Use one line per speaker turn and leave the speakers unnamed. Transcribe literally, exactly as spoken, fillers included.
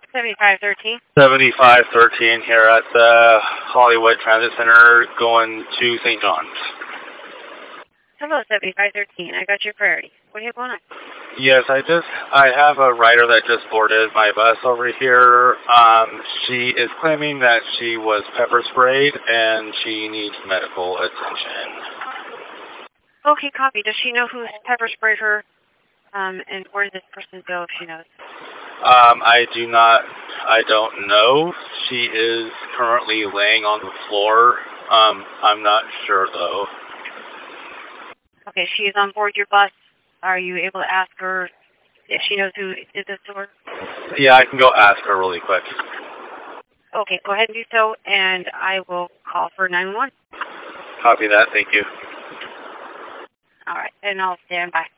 seventy-five thirteen.
seventy-five thirteen here at the Hollywood Transit Center going to Saint John's.
Hello, seventy-five thirteen. I got your priority. What do you have going on?
Yes, I just, I have a rider that just boarded my bus over here. Um, she is claiming that she was pepper sprayed and she needs medical attention.
Okay, copy. Does she know who pepper sprayed her? Um, and where did this person go if she knows?
Um, I do not, I don't know. She is currently laying on the floor. Um, I'm not sure though.
Okay, she is on board your bus. Are you able to ask her if she knows who did this to her?
Yeah, I can go ask her really quick.
Okay, go ahead and do so, and I will call for nine one one.
Copy that, thank you.
All right, and I'll stand by.